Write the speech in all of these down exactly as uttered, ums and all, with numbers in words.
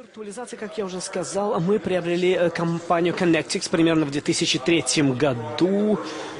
Виртуализация, как я уже сказал, мы приобрели компанию Connectix примерно в две тысячи третьем году.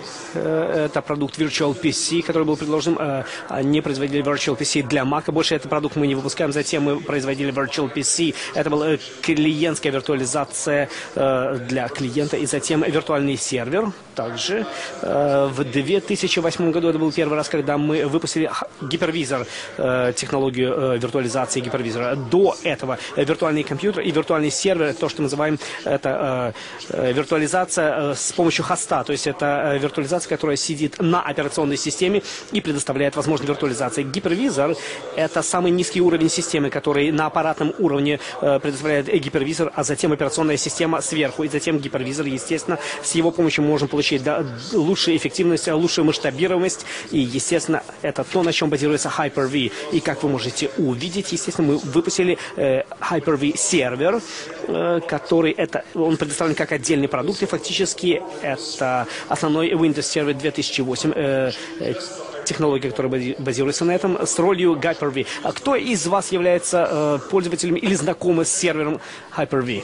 Это продукт Virtual пи си, который был предложен. Они производили Virtual пи си для Mac. Больше этот продукт мы не выпускаем. Затем мы производили Virtual пи си. Это была клиентская виртуализация для клиента. И затем виртуальный сервер. Также в две тысячи восьмом году это был первый раз, когда мы выпустили гипервизор, технологию виртуализации гипервизора. До этого виртуальный компьютер и виртуальный сервер, то, что мы называем, это виртуализация с помощью хоста. То есть это виртуализация, которая сидит на операционной системе и предоставляет возможность виртуализации. Гипервизор – это самый низкий уровень системы, который на аппаратном уровне предоставляет гипервизор, а затем операционная система сверху. И затем гипервизор, естественно, с его помощью мы можем получить да, лучшую эффективность, лучшую масштабируемость. И, естественно, это то, на чем базируется Hyper-V. И, как вы можете увидеть, естественно, мы выпустили э, Hyper-V сервер, э, который это, он предоставлен как отдельный продукт, и фактически это основной Windows Server две тысячи восемь, э, э, технология, которая базируется на этом, с ролью Hyper-V. А кто из вас является э, пользователем или знакомы с сервером Hyper-V?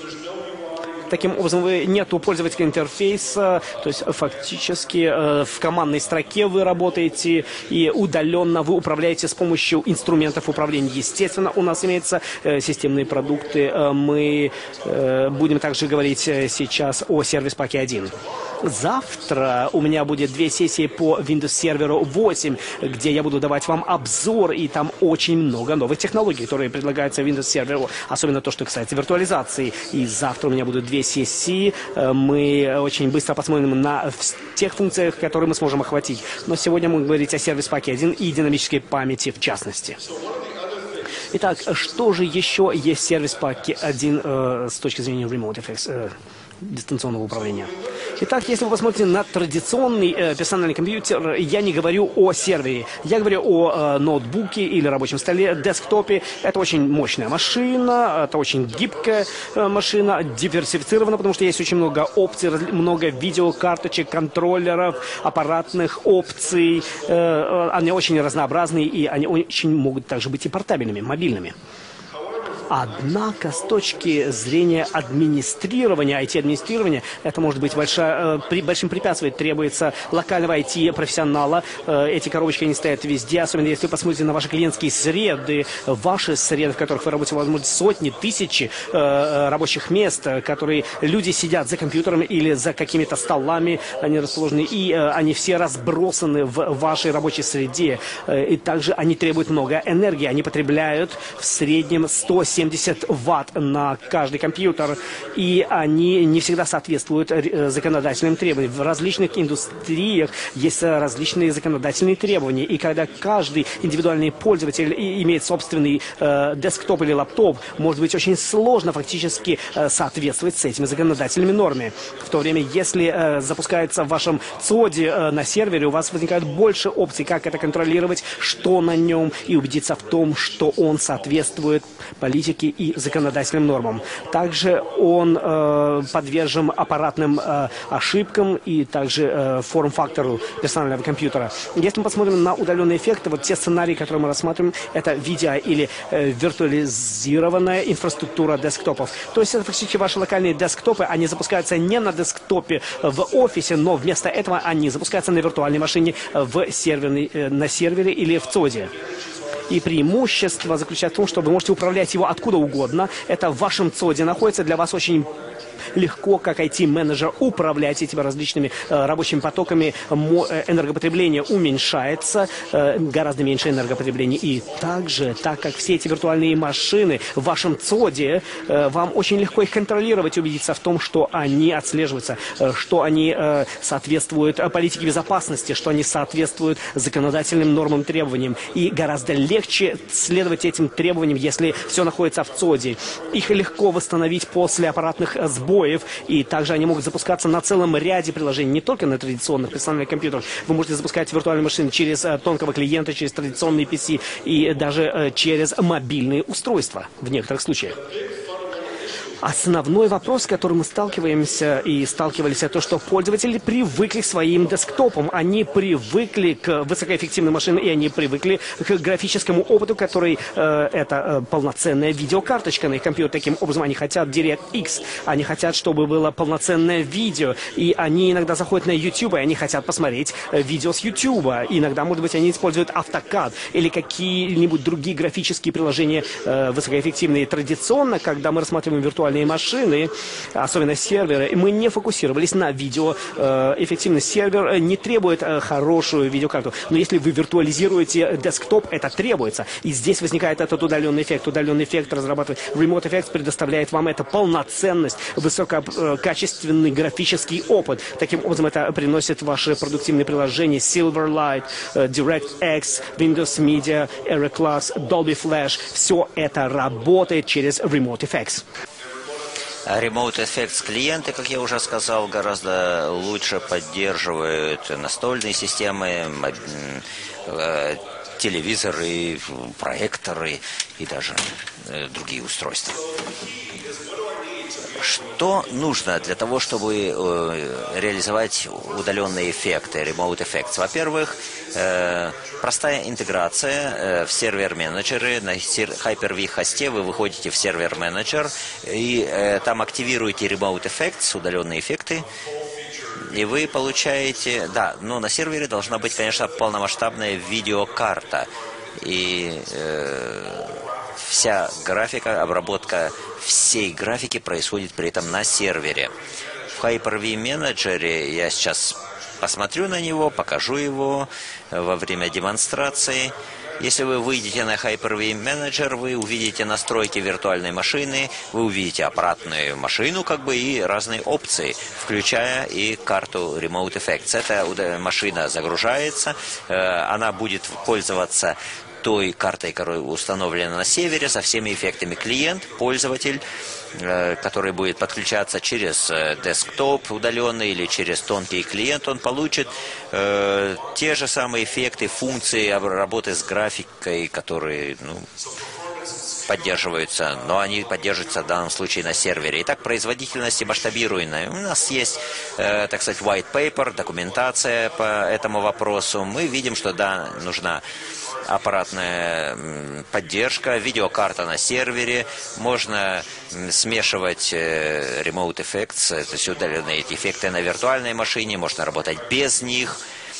Таким образом, вы, нету пользовательского интерфейса, то есть фактически э, в командной строке вы работаете и удаленно вы управляете с помощью инструментов управления. Естественно, у нас имеются э, системные продукты. Э, мы э, будем также говорить э, сейчас о Service Pack один. Завтра у меня будет две сессии по Windows Server восемь, где я буду давать вам обзор, и там очень много новых технологий, которые предлагаются в Windows Server, особенно то, что касается виртуализации. И завтра у меня будут две сессии, мы очень быстро посмотрим на тех функциях, которые мы сможем охватить. Но сегодня мы будем говорить о Service Pack один и динамической памяти в частности. Итак, что же еще есть в Service Pack один э, с точки зрения Remote Effects? Э, дистанционного управления. Итак, если вы посмотрите на традиционный э, персональный компьютер, я не говорю о сервере, я говорю о э, ноутбуке или рабочем столе, десктопе. Это очень мощная машина, это очень гибкая э, машина, диверсифицирована, потому что есть очень много опций, много видеокарточек, контроллеров, аппаратных опций. Э, они очень разнообразные, и они очень могут также быть и портабельными, мобильными. Однако, с точки зрения администрирования, ай ти-администрирования, это может быть большая, э, при, большим препятствием. Требуется локального ай ти-профессионала. Э, эти коробочки, они стоят везде, особенно если вы посмотрите на ваши клиентские среды, ваши среды, в которых вы работаете, возможно, сотни, тысячи э, рабочих мест, которые люди сидят за компьютером или за какими-то столами, они расположены, и э, они все разбросаны в вашей рабочей среде. Э, и также они требуют много энергии. Они потребляют в среднем сто семьдесят ватт на каждый компьютер, и они не всегда соответствуют законодательным требованиям. В различных индустриях есть различные законодательные требования, и когда каждый индивидуальный пользователь имеет собственный э, десктоп или лаптоп, может быть очень сложно фактически э, соответствовать с этими законодательными нормами. В то время, если э, запускается в вашем цоде э, на сервере, у вас возникает больше опций, как это контролировать, что на нем, и убедиться в том, что он соответствует политике и законодательным нормам. Также он э, подвержен аппаратным э, ошибкам и также э, форм-фактору персонального компьютера. Если мы посмотрим на удаленные эффекты, вот те сценарии, которые мы рассматриваем, это видео или э, виртуализированная инфраструктура десктопов. То есть это фактически ваши локальные десктопы, они запускаются не на десктопе в офисе, но вместо этого они запускаются на виртуальной машине в серверной, э, на сервере или в цоде. И преимущество заключается в том, что вы можете управлять его откуда угодно. Это в вашем цоде находится, для вас очень легко, как ай ти-менеджер, управлять этими различными э, рабочими потоками. Мо, э, энергопотребление уменьшается, э, гораздо меньше энергопотребления. И также, так как все эти виртуальные машины в вашем цоде, э, вам очень легко их контролировать, убедиться в том, что они отслеживаются, э, что они э, соответствуют политике безопасности, что они соответствуют законодательным нормам, требованиям. И гораздо легче следовать этим требованиям, если все находится в цоде. Их легко восстановить после аппаратных сбоев, и также они могут запускаться на целом ряде приложений, не только на традиционных персональных компьютерах. Вы можете запускать виртуальные машины через э, тонкого клиента, через традиционные пи си и даже э, через мобильные устройства в некоторых случаях. основной вопрос, с которым мы сталкиваемся и сталкивались, это то, что пользователи привыкли к своим десктопам. Они привыкли к высокоэффективным машинам, и они привыкли к графическому опыту, который э, это э, полноценная видеокарточка на их компьютере. Таким образом, они хотят DirectX, они хотят, чтобы было полноценное видео, и они иногда заходят на YouTube, и они хотят посмотреть э, видео с YouTube. Иногда, может быть, они используют AutoCAD или какие-нибудь другие графические приложения э, высокоэффективные. Традиционно, когда мы рассматриваем виртуальные машины, особенно серверы, мы не фокусировались на видео. Э, эффективный сервер не требует э, хорошую видеокарту, но если вы виртуализируете десктоп, это требуется. И здесь возникает этот удаленный эффект. Удаленный эффект разрабатывает Remote Effects, предоставляет вам это полноценность, высококачественный графический опыт. Таким образом, это приносит ваши продуктивные приложения Silverlight, DirectX, Windows Media, Era Class, Dolby Flash. Все это работает через Remote Effects. Remote Effects клиенты, как я уже сказал, гораздо лучше поддерживают настольные системы, телевизоры, проекторы и даже другие устройства. Что нужно для того, чтобы э, реализовать удаленные эффекты, Remote Effects? Во-первых, э, простая интеграция э, в сервер-менеджеры. На Hyper-V хосте вы выходите в сервер-менеджер и э, там активируете Remote Effects, удаленные эффекты. И вы получаете... Да, но на сервере должна быть, конечно, полномасштабная видеокарта. И... Э, Вся графика, обработка всей графики происходит при этом на сервере. В Hyper-V менеджере я сейчас посмотрю на него, покажу его во время демонстрации. Если вы выйдете на Hyper-V менеджер, вы увидите настройки виртуальной машины, вы увидите аппаратную машину как бы и разные опции, включая и карту Remote Effects. Эта машина загружается, она будет пользоваться той картой, которая установлена на сервере, со всеми эффектами. Клиент, пользователь, э, который будет подключаться через э, десктоп удаленный или через тонкий клиент, он получит э, те же самые эффекты, функции работы с графикой, которые, ну, поддерживаются, но они поддерживаются в данном случае на сервере. Итак, производительность и масштабируемая. У нас есть, э, так сказать, white paper, документация по этому вопросу. Мы видим, что, да, нужна аппаратная поддержка, видеокарта на сервере, можно смешивать Remote Effects, то есть удаленные эти эффекты на виртуальной машине, можно работать без них.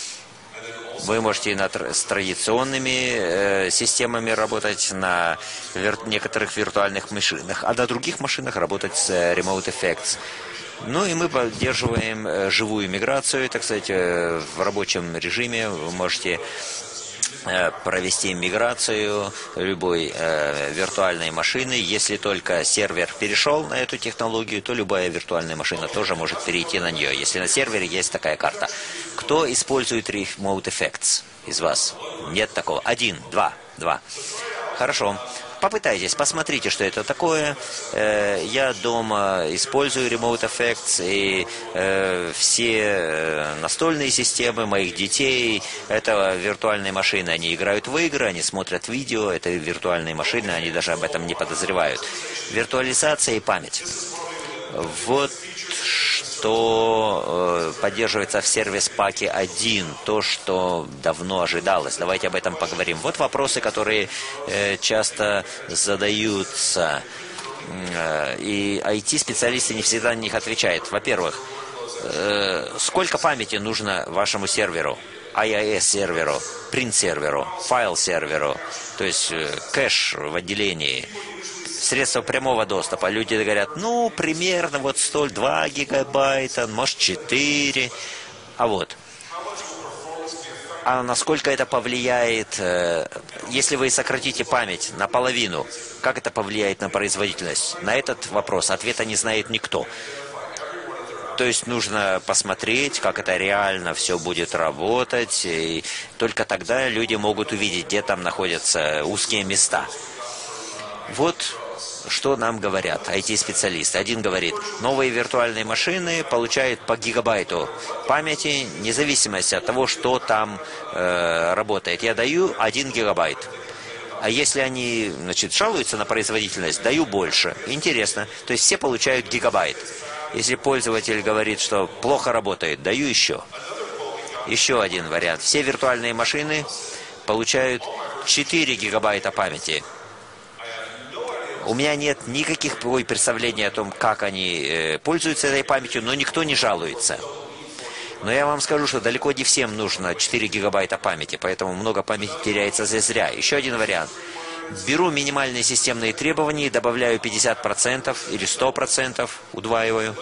Вы можете на, с традиционными э, системами работать на вир, некоторых виртуальных машинах, а на других машинах работать с э, Remote Effects. Ну и мы поддерживаем э, живую миграцию, так сказать, э, в рабочем режиме. Вы можете провести миграцию любой э, виртуальной машины. Если только сервер перешел на эту технологию, то любая виртуальная машина тоже может перейти на нее, если на сервере есть такая карта. Кто использует Remote Effects из вас? Нет такого. Один, два, два. Хорошо. Попытайтесь, посмотрите, что это такое. Я дома использую Remote Effects, и все настольные системы моих детей, это виртуальные машины. Они играют в игры, они смотрят видео, это виртуальные машины, они даже об этом не подозревают. Виртуализация и память. Вот что э, поддерживается в сервис-паке один, то, что давно ожидалось. Давайте об этом поговорим. Вот вопросы, которые э, часто задаются, э, и ай ти-специалисты не всегда на них отвечают. Во-первых, э, сколько памяти нужно вашему серверу? ай ай эс-серверу, принт-серверу, файл-серверу, то есть э, кэш в отделении, средства прямого доступа. Люди говорят, ну, примерно вот столь, два гигабайта, может, четыре. А вот. А насколько это повлияет, э, если вы сократите память наполовину, как это повлияет на производительность? На этот вопрос ответа не знает никто. То есть нужно посмотреть, как это реально все будет работать, и только тогда люди могут увидеть, где там находятся узкие места. Вот что нам говорят ай ти-специалисты. Один говорит, новые виртуальные машины получают по гигабайту памяти, вне зависимости от того, что там э, работает. Я даю один гигабайт. А если они, значит, жалуются на производительность, даю больше. Интересно. То есть все получают гигабайт. Если пользователь говорит, что плохо работает, даю еще. Еще один вариант. Все виртуальные машины получают четыре гигабайта памяти. У меня нет никаких представлений о том, как они э, пользуются этой памятью, но никто не жалуется. Но я вам скажу, что далеко не всем нужно четыре гигабайта памяти, поэтому много памяти теряется зря. Еще один вариант. Беру минимальные системные требования и добавляю пятьдесят процентов или сто процентов, удваиваю.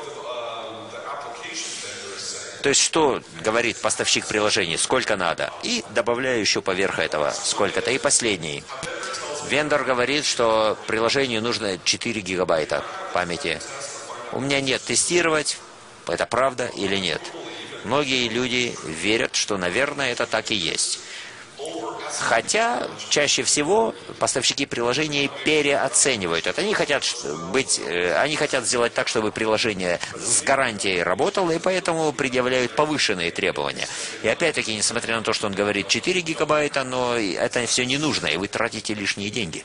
То есть, что говорит поставщик приложений, сколько надо. И добавляю еще поверх этого сколько-то. И последний. Вендор говорит, что приложению нужно четыре гигабайта памяти. У меня нет тестировать, это правда или нет. Многие люди верят, что, наверное, это так и есть. Хотя, чаще всего поставщики приложений переоценивают это. Они хотят быть, они хотят сделать так, чтобы приложение с гарантией работало, и поэтому предъявляют повышенные требования. И опять-таки, несмотря на то, что он говорит четыре гигабайта, но это все не нужно, и вы тратите лишние деньги.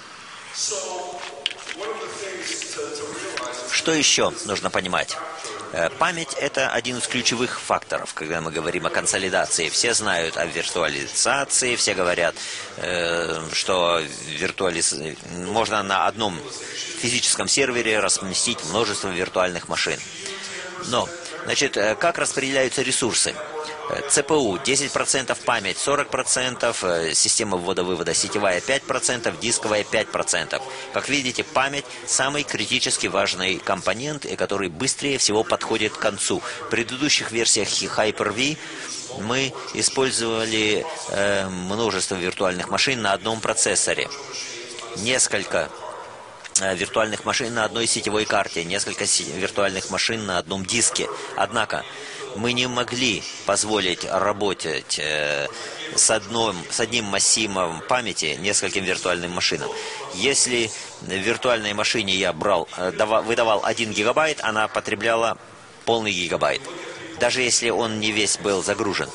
Что еще нужно понимать? Память – это один из ключевых факторов, когда мы говорим о консолидации. Все знают о виртуализации, все говорят, что виртуализ... можно на одном физическом сервере разместить множество виртуальных машин. Но, значит, как распределяются ресурсы? ЦПУ десять процентов, память сорок процентов, система ввода-вывода сетевая пять процентов, дисковая пять процентов. Как видите, память самый критически важный компонент, и который быстрее всего подходит к концу. В предыдущих версиях Hyper-V мы использовали э, множество виртуальных машин на одном процессоре. Несколько э, виртуальных машин на одной сетевой карте, несколько виртуальных машин на одном диске. Однако мы не могли позволить работать э, с, одном, с одним массивом памяти нескольким виртуальным машинам. Если в виртуальной машине я брал, э, дава, выдавал один гигабайт, она потребляла полный гигабайт, даже если он не весь был загружен.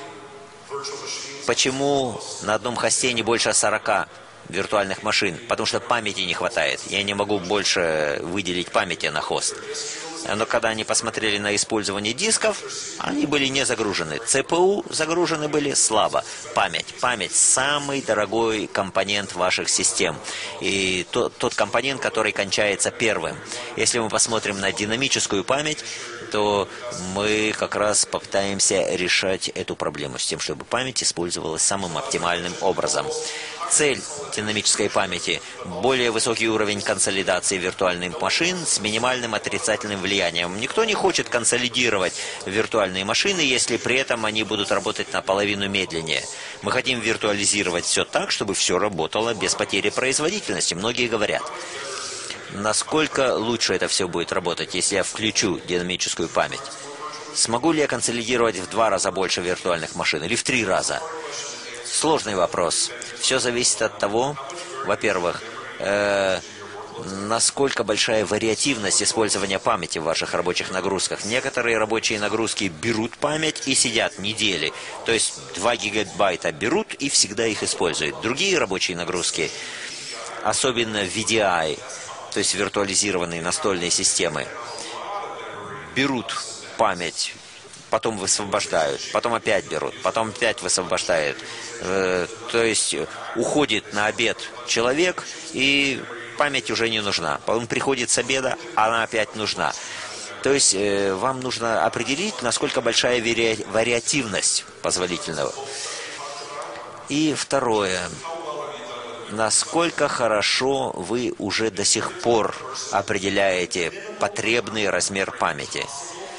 Почему на одном хосте не больше сорока виртуальных машин? Потому что памяти не хватает. Я не могу больше выделить памяти на хост. Но когда они посмотрели на использование дисков, они были не загружены. ЦПУ загружены были слабо. Память. Память – самый дорогой компонент ваших систем. И тот, тот компонент, который кончается первым. Если мы посмотрим на динамическую память, то мы как раз попытаемся решать эту проблему с тем, чтобы память использовалась самым оптимальным образом. Цель динамической памяти – более высокий уровень консолидации виртуальных машин с минимальным отрицательным влиянием. Никто не хочет консолидировать виртуальные машины, если при этом они будут работать наполовину медленнее. Мы хотим виртуализировать все так, чтобы все работало без потери производительности. Многие говорят, насколько лучше это все будет работать, если я включу динамическую память? Смогу ли я консолидировать в два раза больше виртуальных машин или в три раза? Сложный вопрос. Все зависит от того, во-первых, э, насколько большая вариативность использования памяти в ваших рабочих нагрузках. Некоторые рабочие нагрузки берут память и сидят недели. То есть два гигабайта берут и всегда их используют. Другие рабочие нагрузки, особенно ви ди ай, то есть виртуализированные настольные системы, берут память, потом высвобождают, потом опять берут, потом опять высвобождают. Э, то есть уходит на обед человек, и память уже не нужна. Он приходит с обеда, она опять нужна. То есть э, вам нужно определить, насколько большая вари... вариативность позволительного. И второе. Насколько хорошо вы уже до сих пор определяете потребный размер памяти.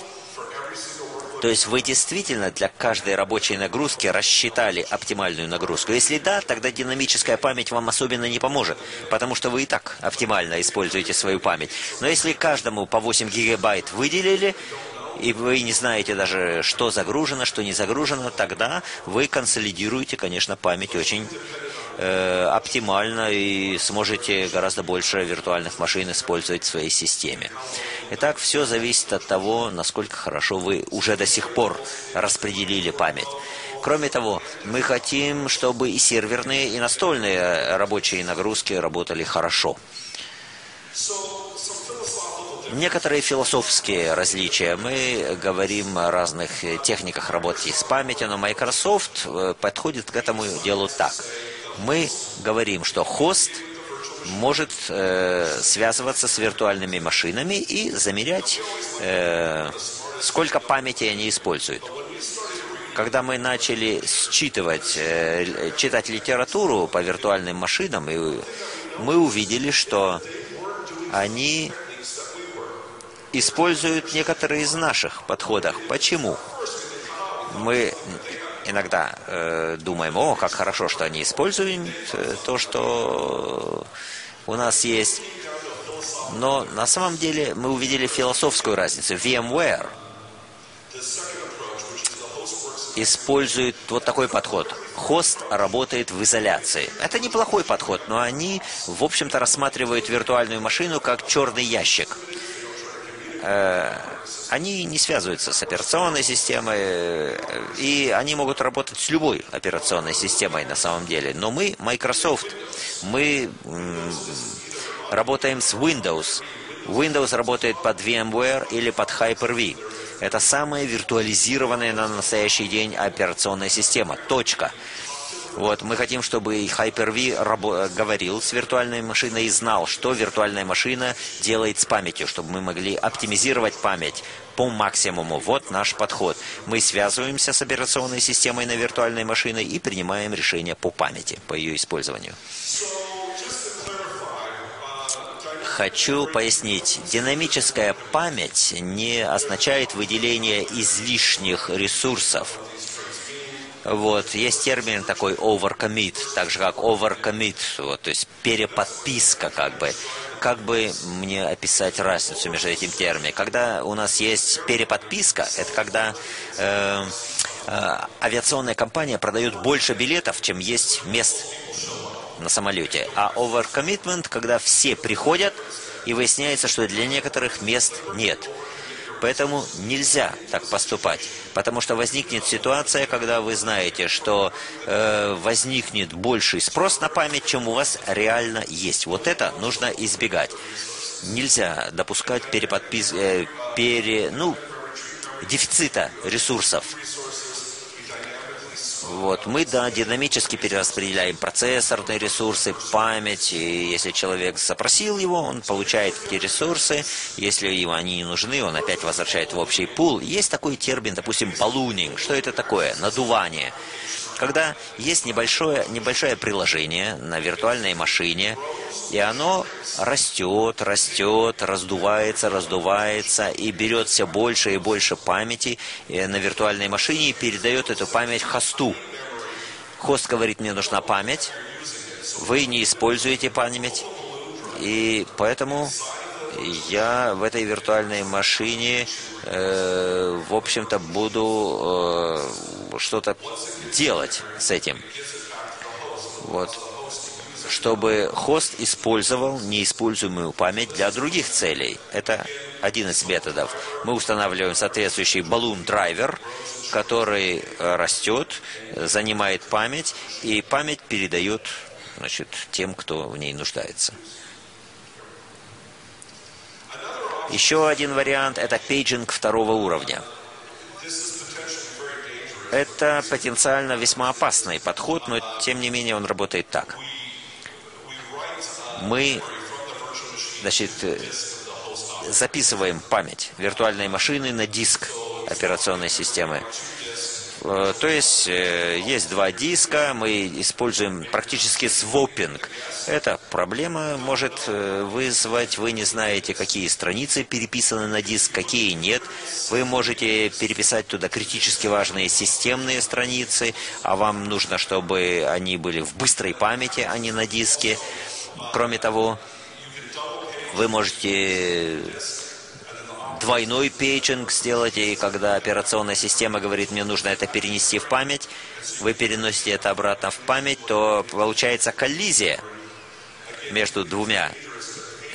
То есть вы действительно для каждой рабочей нагрузки рассчитали оптимальную нагрузку. Если да, тогда динамическая память вам особенно не поможет, потому что вы и так оптимально используете свою память. Но если каждому по восемь гигабайт выделили, и вы не знаете даже, что загружено, что не загружено, тогда вы консолидируете, конечно, память очень э, оптимально и сможете гораздо больше виртуальных машин использовать в своей системе. Итак, все зависит от того, насколько хорошо вы уже до сих пор распределили память. Кроме того, мы хотим, чтобы и серверные, и настольные рабочие нагрузки работали хорошо. Некоторые философские различия. Мы говорим о разных техниках работы с памятью, но Microsoft подходит к этому делу так. Мы говорим, что хост может э, связываться с виртуальными машинами и замерять, э, сколько памяти они используют. Когда мы начали считывать, э, читать литературу по виртуальным машинам, и мы увидели, что они используют некоторые из наших подходов. Почему? Мы иногда э, думаем, о, как хорошо, что они используют э, то, что у нас есть. Но на самом деле мы увидели философскую разницу. VMware использует вот такой подход. Хост работает в изоляции. Это неплохой подход, но они, в общем-то, рассматривают виртуальную машину как черный ящик. Они не связываются с операционной системой, и они могут работать с любой операционной системой на самом деле. Но мы, Microsoft, мы работаем с Windows. Windows работает под VMware или под Hyper-V. Это самая виртуализированная на настоящий день операционная система. Точка. Вот, мы хотим, чтобы Hyper-V говорил с виртуальной машиной и знал, что виртуальная машина делает с памятью, чтобы мы могли оптимизировать память по максимуму. Вот наш подход. Мы связываемся с операционной системой на виртуальной машине и принимаем решения по памяти, по ее использованию. Хочу пояснить, динамическая память не означает выделение излишних ресурсов. Вот, есть термин такой overcommit, так же как overcommit, вот, то есть переподписка, как бы. Как бы мне описать разницу между этим термином? Когда у нас есть переподписка, это когда э, э, авиационная компания продает больше билетов, чем есть мест на самолете. А overcommitment, когда все приходят, и выясняется, что для некоторых мест нет. Поэтому нельзя так поступать, потому что возникнет ситуация, когда вы знаете, что э, возникнет больший спрос на память, чем у вас реально есть. Вот это нужно избегать. Нельзя допускать переподпис... э, пере... ну, дефицита ресурсов. Вот. Мы, да, динамически перераспределяем процессорные ресурсы, память. И если человек запросил его, он получает эти ресурсы. Если ему они не нужны, он опять возвращает в общий пул. Есть такой термин, допустим, ballooning. Что это такое? Надувание. Когда есть небольшое, небольшое приложение на виртуальной машине, и оно растет, растет, раздувается, раздувается, и берет все больше и больше памяти на виртуальной машине и передает эту память хосту. Хост говорит, мне нужна память, вы не используете память, и поэтому я в этой виртуальной машине, э, в общем-то, буду э, что-то делать с этим. Вот. Чтобы хост использовал неиспользуемую память для других целей. Это один из методов. Мы устанавливаем соответствующий balloon драйвер, который растет, занимает память, и память передает, значит, тем, кто в ней нуждается. Еще один вариант – это пейджинг второго уровня. Это потенциально весьма опасный подход, но тем не менее он работает так. Мы, значит, записываем память виртуальной машины на диск операционной системы. То есть, есть два диска, мы используем практически свопинг. Эта проблема может вызвать, вы не знаете, какие страницы переписаны на диск, какие нет. Вы можете переписать туда критически важные системные страницы, а вам нужно, чтобы они были в быстрой памяти, а не на диске. Кроме того, вы можете двойной пейджинг сделать, и когда операционная система говорит, мне нужно это перенести в память, вы переносите это обратно в память, то получается коллизия между двумя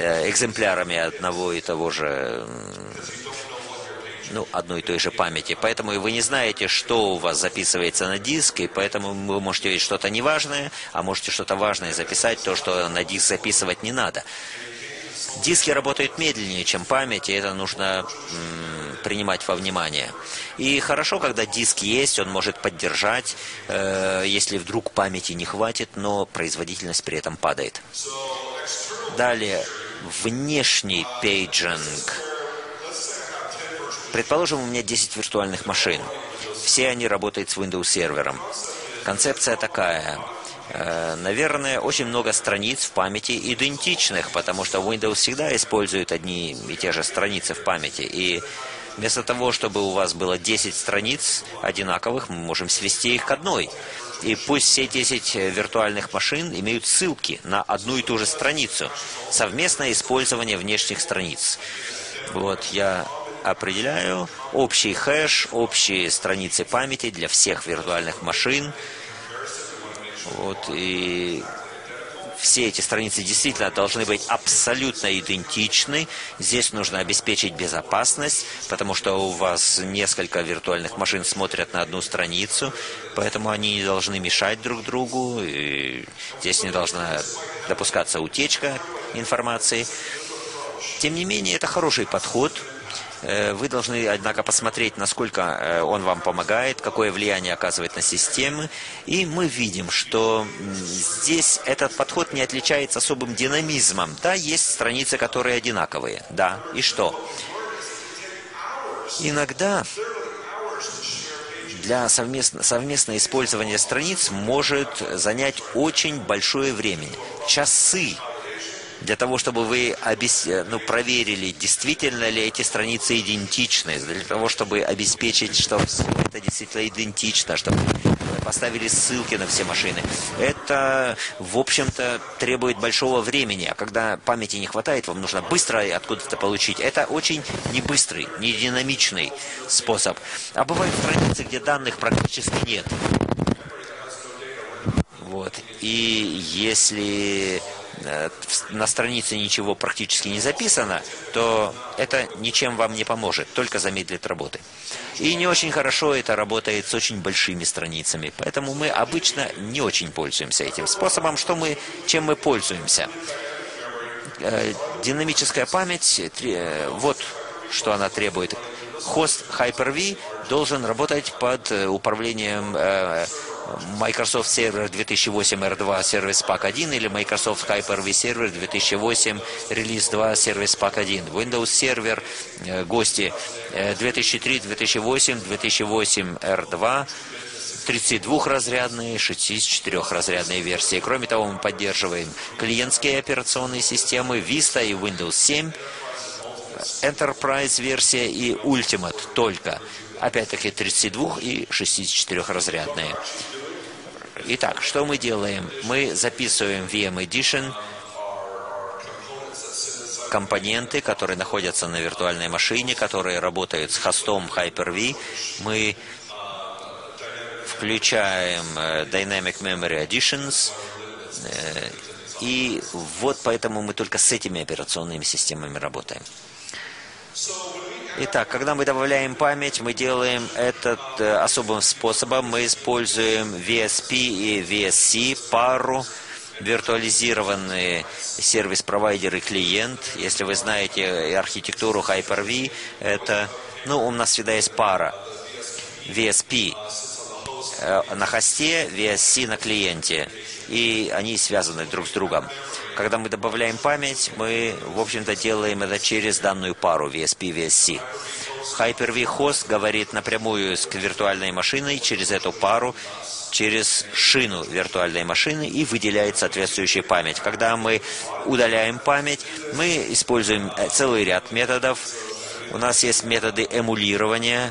экземплярами одного и того же, ну, одной и той же памяти. Поэтому вы не знаете, что у вас записывается на диск, и поэтому вы можете видеть что-то неважное, а можете что-то важное записать, то, что на диск записывать не надо. Диски работают медленнее, чем память, и это нужно м, принимать во внимание. И хорошо, когда диск есть, он может поддержать, э, если вдруг памяти не хватит, но производительность при этом падает. Далее, внешний пейджинг. Предположим, у меня десять виртуальных машин. Все они работают с Windows сервером. Концепция такая. Наверное, очень много страниц в памяти идентичных, потому что Windows всегда использует одни и те же страницы в памяти. И вместо того, чтобы у вас было десять страниц одинаковых, мы можем свести их к одной. И пусть все десять виртуальных машин имеют ссылки на одну и ту же страницу. Совместное использование внешних страниц. Вот я определяю общий хэш, общие страницы памяти для всех виртуальных машин. Вот, и все эти страницы действительно должны быть абсолютно идентичны. Здесь нужно обеспечить безопасность, потому что у вас несколько виртуальных машин смотрят на одну страницу, поэтому они не должны мешать друг другу, и здесь не должна допускаться утечка информации. Тем не менее, это хороший подход. Вы должны, однако, посмотреть, насколько он вам помогает, какое влияние оказывает на системы. И мы видим, что здесь этот подход не отличается особым динамизмом. Да, есть страницы, которые одинаковые. Да, и что? Иногда для совместно, совместное использование страниц может занять очень большое время. Часы. Для того, чтобы вы обес... ну, проверили, действительно ли эти страницы идентичны, для того, чтобы обеспечить, что это действительно идентично, чтобы поставили ссылки на все машины. Это, в общем-то, требует большого времени, а когда памяти не хватает, вам нужно быстро откуда-то получить. Это очень не быстрый, не динамичный способ. А бывают страницы, где данных практически нет. Вот. И если на странице ничего практически не записано, то это ничем вам не поможет, только замедлит работы. И не очень хорошо это работает с очень большими страницами, поэтому мы обычно не очень пользуемся этим способом. Что мы, чем мы пользуемся? Динамическая память, вот что она требует. Хост Hyper-V должен работать под управлением Microsoft Server две тысячи восемь эр два Service Pack один или Microsoft Hyper-V Server две тысячи восемь Release два Service Pack один. Windows Server, гости две тысячи три, две тысячи восемь, две тысячи восемь эр два, тридцатидвухразрядные, шестидесятичетырехразрядные версии. Кроме того, мы поддерживаем клиентские операционные системы Vista и Windows семь, Enterprise версия и Ultimate только. Опять-таки тридцатидвух- и шестидесятичетырехразрядные. Итак, что мы делаем? Мы записываем ви эм Edition компоненты, которые находятся на виртуальной машине, которые работают с хостом Hyper-V. Мы включаем Dynamic Memory Additions. И вот поэтому мы только с этими операционными системами работаем. Итак, когда мы добавляем память, мы делаем это э, особым способом. Мы используем ви эс пи и ви эс си, пару, виртуализированные сервис-провайдер и клиент. Если вы знаете архитектуру Hyper-V, это, ну, у нас всегда есть пара. ви эс пи э, на хосте, ви эс си на клиенте. И они связаны друг с другом. Когда мы добавляем память, мы, в общем-то, делаем это через данную пару ви эс пи ви эс си. Hyper-V Host говорит напрямую с виртуальной машиной через эту пару, через шину виртуальной машины и выделяет соответствующую память. Когда мы удаляем память, мы используем целый ряд методов. У нас есть методы эмулирования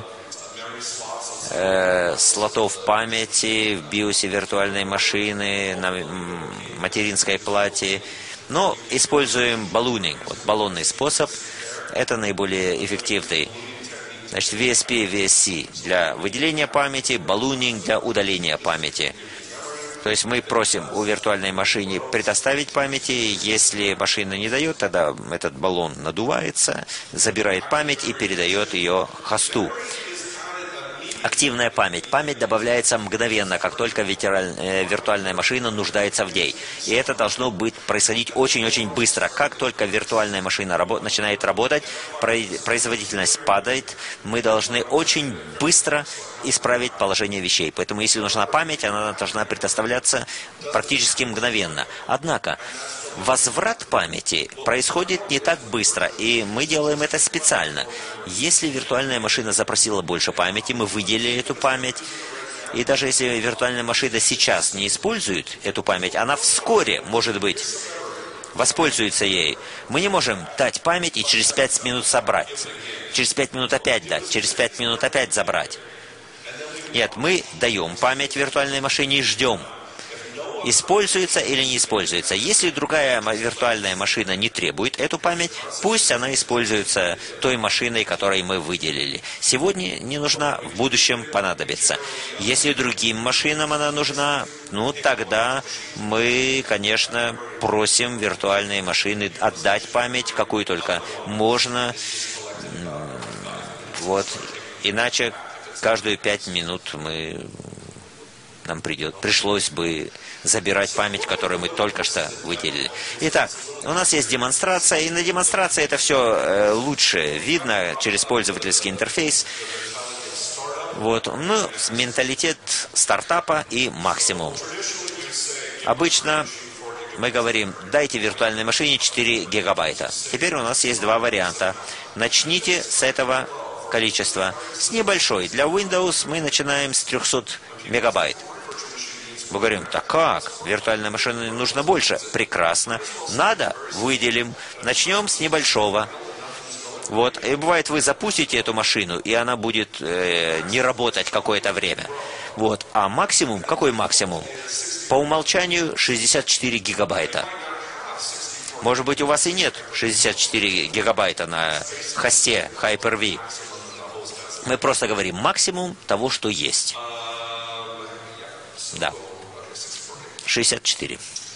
э, слотов памяти в биосе виртуальной машины, на материнской плате. Но используем баллонинг, вот баллонный способ. Это наиболее эффективный. Значит, ви эс пи и ви эс си для выделения памяти, баллонинг для удаления памяти. То есть мы просим у виртуальной машины предоставить памяти. Если машина не дает, тогда этот баллон надувается, забирает память и передает ее хосту. Активная память. Память добавляется мгновенно, как только виртуальная машина нуждается в ней. И это должно быть, происходить очень-очень быстро. Как только виртуальная машина рабо- начинает работать, производительность падает, мы должны очень быстро исправить положение вещей. Поэтому, если нужна память, она должна предоставляться практически мгновенно. Однако, возврат памяти происходит не так быстро, и мы делаем это специально. Если виртуальная машина запросила больше памяти, мы выделили эту память. И даже если виртуальная машина сейчас не использует эту память, она вскоре, может быть, воспользуется ей. Мы не можем дать память и через пять минут собрать. Через пять минут опять дать, через пять минут опять забрать. Нет, мы даем память виртуальной машине и ждем. Используется или не используется. Если другая виртуальная машина не требует эту память, пусть она используется той машиной, которой мы выделили. Сегодня не нужна, в будущем понадобится. Если другим машинам она нужна, ну тогда мы, конечно, просим виртуальные машины отдать память, какую только можно. Вот. Иначе каждые пять минут мы... нам придет, пришлось бы забирать память, которую мы только что выделили. Итак, у нас есть демонстрация, и на демонстрации это все э, лучше видно через пользовательский интерфейс. Вот, ну, менталитет стартапа и максимум. Обычно мы говорим, дайте виртуальной машине четыре гигабайта. Теперь у нас есть два варианта. Начните с этого количества. С небольшой. Для Windows мы начинаем с трехсот мегабайт. Мы говорим, так как? Виртуальной машине нужно больше. Прекрасно. Надо? Выделим. Начнем с небольшого. Вот. И бывает, вы запустите эту машину, и она будет э, не работать какое-то время. Вот. А максимум? Какой максимум? По умолчанию шестьдесят четыре гигабайта. Может быть, у вас и нет шестьдесят четыре гигабайта на хосте Hyper-V. Мы просто говорим максимум того, что есть. Да. шестьдесят четыре.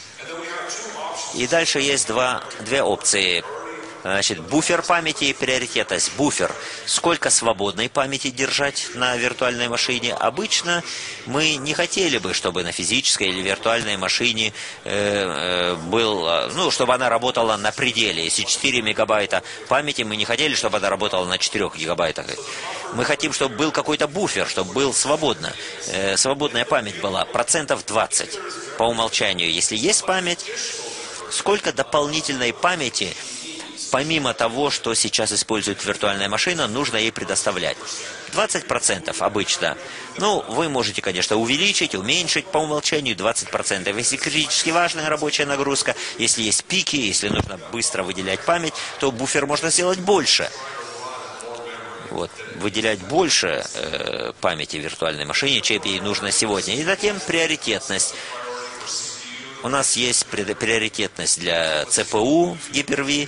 И дальше есть два, две опции. Значит, буфер памяти и приоритетность. Буфер. Сколько свободной памяти держать на виртуальной машине? Обычно мы не хотели бы, чтобы на физической или виртуальной машине э, э, был, ну, чтобы она работала на пределе. Если четыре мегабайта памяти, мы не хотели, чтобы она работала на четырёх гигабайтах. Мы хотим, чтобы был какой-то буфер, чтобы был свободно. Э, свободная память была процентов двадцать по умолчанию. Если есть память, сколько дополнительной памяти, помимо того, что сейчас использует виртуальная машина, нужно ей предоставлять. двадцать процентов обычно. Ну, вы можете, конечно, увеличить, уменьшить по умолчанию двадцать процентов. Если критически важная рабочая нагрузка, если есть пики, если нужно быстро выделять память, то буфер можно сделать больше. Вот, выделять больше э, памяти виртуальной машине, чем ей нужно сегодня. И затем приоритетность. У нас есть приоритетность для цэ пэ у Hyper-V.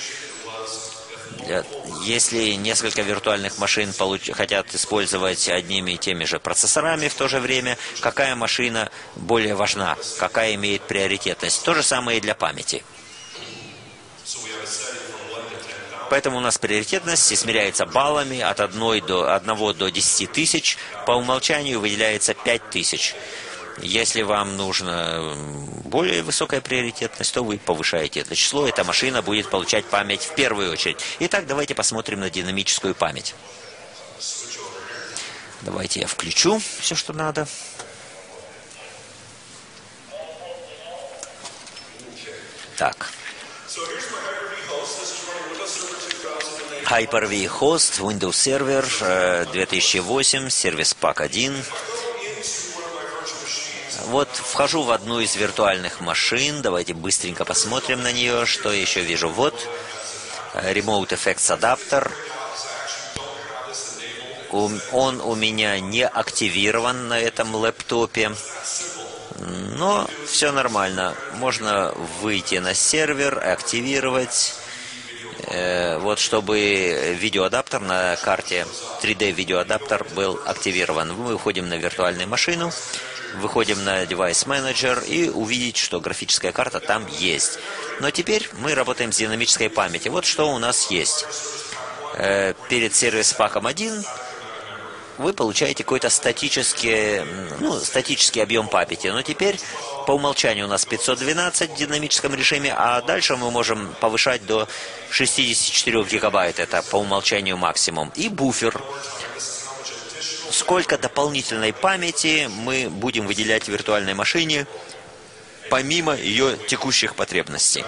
Если несколько виртуальных машин получ... хотят использовать одними и теми же процессорами в то же время, какая машина более важна, какая имеет приоритетность. То же самое и для памяти. Поэтому у нас приоритетность измеряется баллами от одного до, одного до десяти тысяч. По умолчанию выделяется пять тысяч. Если вам нужна более высокая приоритетность, то вы повышаете это число. Эта машина будет получать память в первую очередь. Итак, давайте посмотрим на динамическую память. Давайте я включу все, что надо. Так. Hyper-V Host, Windows Server две тысячи восемь, сервис пак один. Вот вхожу в одну из виртуальных машин. Давайте быстренько посмотрим на нее. Что я еще вижу? Вот Remote Effects адаптер. Он у меня не активирован на этом лэптопе. Но все нормально. Можно выйти на сервер, активировать. Вот, чтобы видеоадаптер на карте три дэ видеоадаптер был активирован. Мы выходим на виртуальную машину. выходим на Device Manager и увидеть, что графическая карта там есть. Но теперь мы работаем с динамической памятью. Вот что у нас есть. Э, перед сервис-паком один вы получаете какой-то статический, ну, статический объем памяти. Но теперь по умолчанию у нас пятьсот двенадцать в динамическом режиме, а дальше мы можем повышать до шестидесяти четырёх гигабайт. Это по умолчанию максимум. И буфер. Сколько дополнительной памяти мы будем выделять в виртуальной машине, помимо ее текущих потребностей.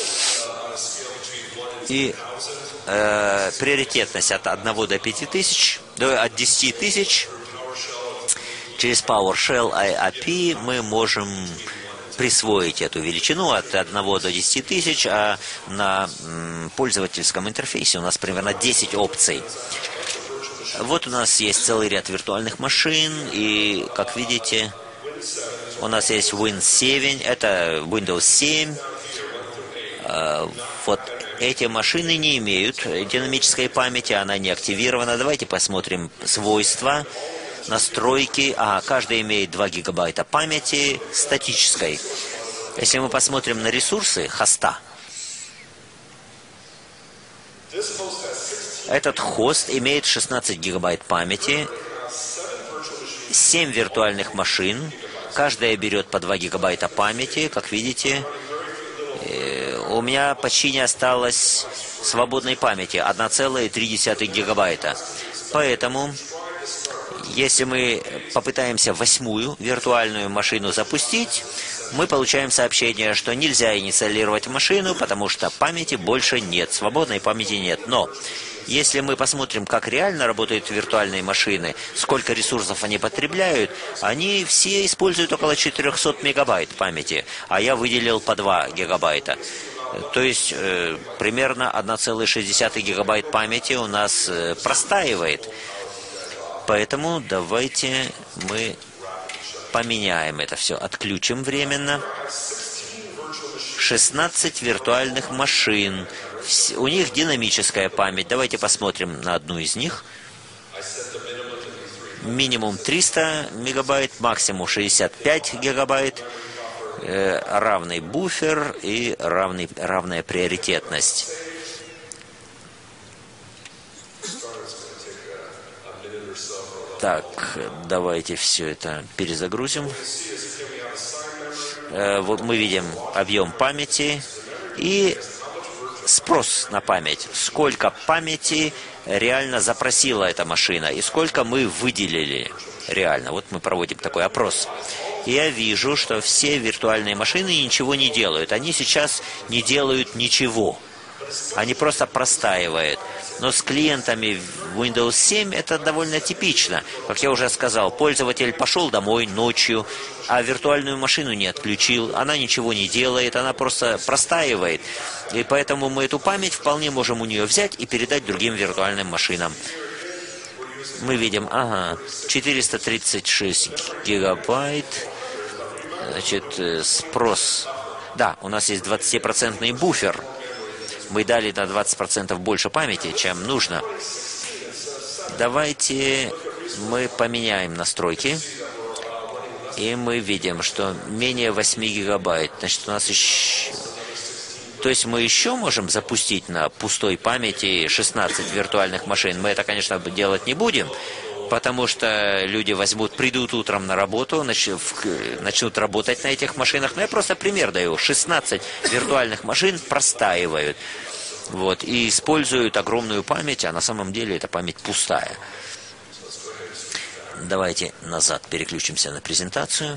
И э, приоритетность от одного до пяти тысяч, до, от десяти тысяч. Через PowerShell ай эй пи мы можем присвоить эту величину от одного до десяти тысяч, а на м, пользовательском интерфейсе у нас примерно десять опций. Вот у нас есть целый ряд виртуальных машин, и, как видите, у нас есть Win семь, это Windows семь. Вот эти машины не имеют динамической памяти, она не активирована. Давайте посмотрим свойства, настройки. А, каждый имеет два гигабайта памяти статической. Если мы посмотрим на ресурсы хоста, этот хост имеет шестнадцать гигабайт памяти, семь виртуальных машин, каждая берет по два гигабайта памяти, как видите. У меня почти не осталось свободной памяти, одна целая три десятых гигабайта. Поэтому, если мы попытаемся восьмую виртуальную машину запустить, мы получаем сообщение, что нельзя инициалировать машину, потому что памяти больше нет, свободной памяти нет. Но если мы посмотрим, как реально работают виртуальные машины, сколько ресурсов они потребляют, они все используют около четырёхсот мегабайт памяти, а я выделил по два гигабайта. То есть э, примерно одна целая шесть десятых гигабайт памяти у нас э, простаивает. Поэтому давайте мы поменяем это все, отключим временно. шестнадцать виртуальных машин. У них динамическая память. Давайте посмотрим на одну из них. Минимум триста мегабайт, максимум шестьдесят пять гигабайт. Э, равный буфер и равный, равная приоритетность. Так, давайте все это перезагрузим. Э, вот мы видим объем памяти и спрос на память. Сколько памяти реально запросила эта машина и сколько мы выделили реально. Вот мы проводим такой опрос. И я вижу, что все виртуальные машины ничего не делают. Они сейчас не делают ничего. Они просто простаивают. Но с клиентами Windows семь это довольно типично. Как я уже сказал, пользователь пошел домой ночью, а виртуальную машину не отключил. Она ничего не делает, она просто простаивает. И поэтому мы эту память вполне можем у нее взять и передать другим виртуальным машинам. Мы видим, ага, четыреста тридцать шесть гигабайт. Значит, спрос. Да, у нас есть двадцатипроцентный буфер. Мы дали на двадцать процентов больше памяти, чем нужно. Давайте мы поменяем настройки. И мы видим, что менее восьми гигабайт. Значит, у нас еще... То есть мы еще можем запустить на пустой памяти шестнадцать виртуальных машин. Мы это, конечно, делать не будем, потому что люди возьмут, придут утром на работу, начнут работать на этих машинах. Но я просто пример даю. шестнадцать виртуальных машин простаивают. Вот, и используют огромную память, а на самом деле эта память пустая. Давайте назад переключимся на презентацию.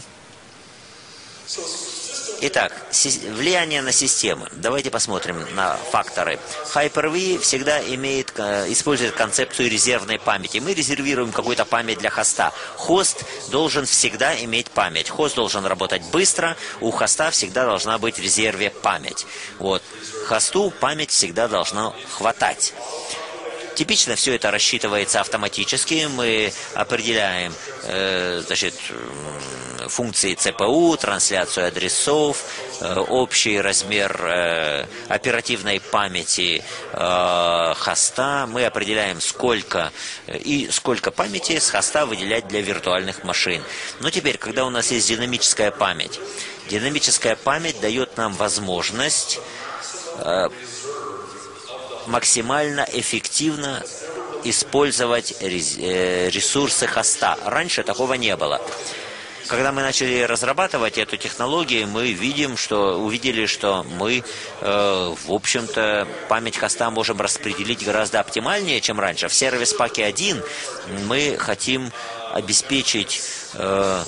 Итак, влияние на системы. Давайте посмотрим на факторы. Hyper-V всегда имеет, использует концепцию резервной памяти. Мы резервируем какую-то память для хоста. Хост должен всегда иметь память. Хост должен работать быстро. У хоста всегда должна быть в резерве память. Вот. Хосту память всегда должна хватать. Типично все это рассчитывается автоматически. Мы определяем э, значит, функции цэ пэ у, трансляцию адресов, э, общий размер э, оперативной памяти э, хоста, мы определяем, сколько и сколько памяти с хоста выделять для виртуальных машин. Но теперь, когда у нас есть динамическая память, динамическая память дает нам возможность э, максимально эффективно использовать ресурсы хоста. Раньше такого не было. Когда мы начали разрабатывать эту технологию, мы видим, что, увидели, что мы, э, в общем-то, память хоста можем распределить гораздо оптимальнее, чем раньше. В сервис паке один мы хотим обеспечить э,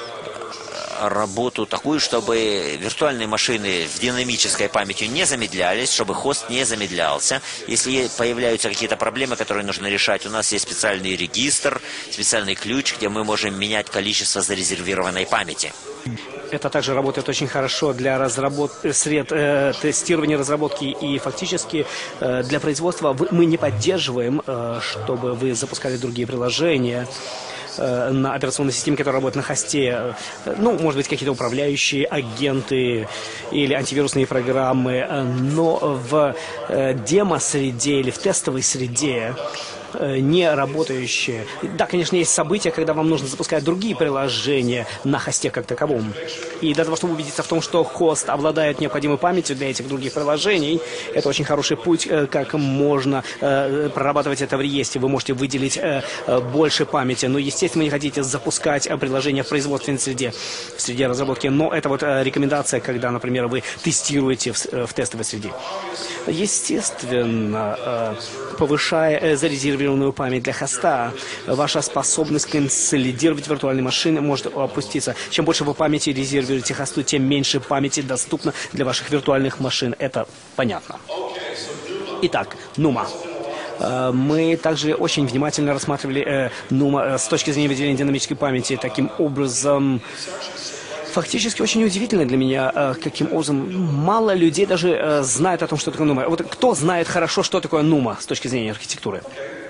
работу такую, чтобы виртуальные машины в динамической памяти не замедлялись, чтобы хост не замедлялся. Если появляются какие-то проблемы, которые нужно решать, у нас есть специальный регистр, специальный ключ, где мы можем менять количество зарезервированной памяти. Это также работает очень хорошо для разработки, сред, э, тестирования, разработки и фактически э, для производства мы не поддерживаем, э, чтобы вы запускали другие приложения на операционной системе, которая работает на хосте. Ну, может быть, какие-то управляющие агенты или антивирусные программы. Но в демо-среде или в тестовой среде не работающие. Да, конечно, есть события, когда вам нужно запускать другие приложения на хосте как таковом. И для того, чтобы убедиться в том, что хост обладает необходимой памятью для этих других приложений, это очень хороший путь, как можно прорабатывать это в реестре. Вы можете выделить больше памяти. Но, естественно, вы не хотите запускать приложение в производственной среде, в среде разработки. Но это вот рекомендация, когда, например, вы тестируете в тестовой среде. Естественно, повышая зарезервированную память для хоста, ваша способность консолидировать виртуальные машины может опуститься. Чем больше вы памяти резервируете хосту, тем меньше памяти доступно для ваших виртуальных машин. Это понятно. Итак, Numa. Мы также очень внимательно рассматривали Numa с точки зрения выделения динамической памяти. Таким образом, фактически очень удивительно для меня, каким образом мало людей даже знают о том, что такое Numa. Вот кто знает хорошо, что такое Numa с точки зрения архитектуры?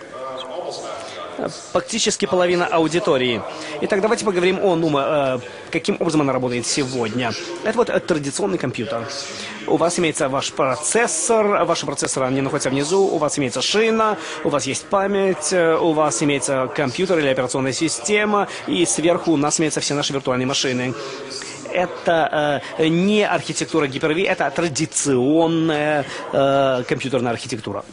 Практически половина аудитории. Итак, давайте поговорим о Numa. Каким образом она работает сегодня? Это вот традиционный компьютер. У вас имеется ваш процессор, ваши процессоры, они находятся внизу, у вас имеется шина, у вас есть память, у вас имеется компьютер или операционная система, и сверху у нас имеются все наши виртуальные машины. Это э, не архитектура Гипер-V, это традиционная э, компьютерная архитектура.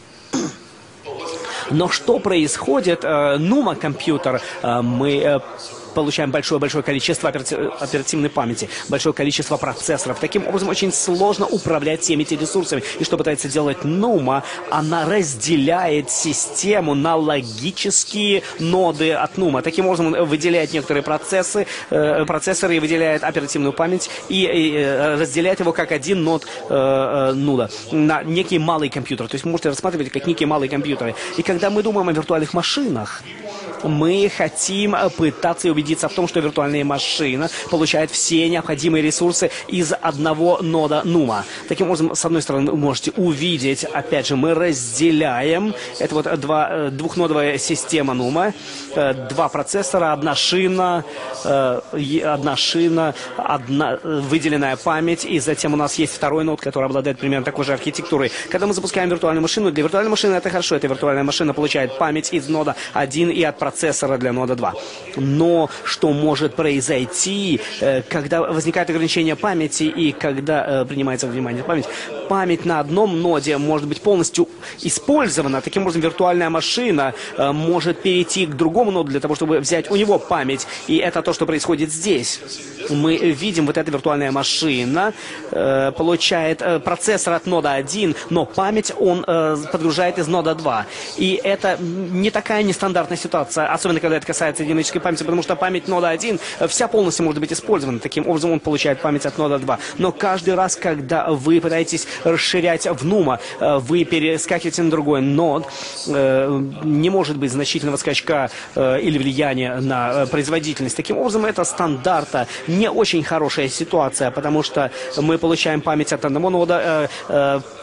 Но что происходит? Numa компьютер, мы получаем большое-большое количество оперативной памяти, большое количество процессоров. Таким образом, очень сложно управлять всеми этими ресурсами. И что пытается делать Numa, она разделяет систему на логические ноды от Numa. Таким образом, он выделяет некоторые процессы, э, процессоры и выделяет оперативную память и, и э, разделяет его как один нод э, э, нула на некий малый компьютер. То есть вы можете рассматривать как некие малые компьютеры. И когда мы думаем о виртуальных машинах, мы хотим пытаться убедиться в том, что виртуальная машина получает все необходимые ресурсы из одного нода Numa. Таким образом, с одной стороны, вы можете увидеть, опять же, мы разделяем, это вот два, двухнодовая система Numa, два процессора, одна шина, одна шина, одна выделенная память, и затем у нас есть второй нод, который обладает примерно такой же архитектурой. Когда мы запускаем виртуальную машину, для виртуальной машины это хорошо, эта виртуальная машина получает память из нода один и от процессора для нода два. Но что может произойти, когда возникает ограничение памяти и когда принимается во внимание память? Память на одном ноде может быть полностью использована. Таким образом, виртуальная машина может перейти к другому ноду для того, чтобы взять у него память. И это то, что происходит здесь. Мы видим, вот эта виртуальная машина э, получает э, процессор от нода один, но память он э, подгружает из нода два. И это не такая нестандартная ситуация, особенно когда это касается динамической памяти, потому что память нода один вся полностью может быть использована. Таким образом, он получает память от нода два. Но каждый раз, когда вы пытаетесь расширять в Numa, э, вы перескакиваете на другой нод, э, не может быть значительного скачка э, или влияния на э, производительность. Таким образом, это стандарта. Не очень хорошая ситуация, потому что мы получаем память от одного нода, э, э,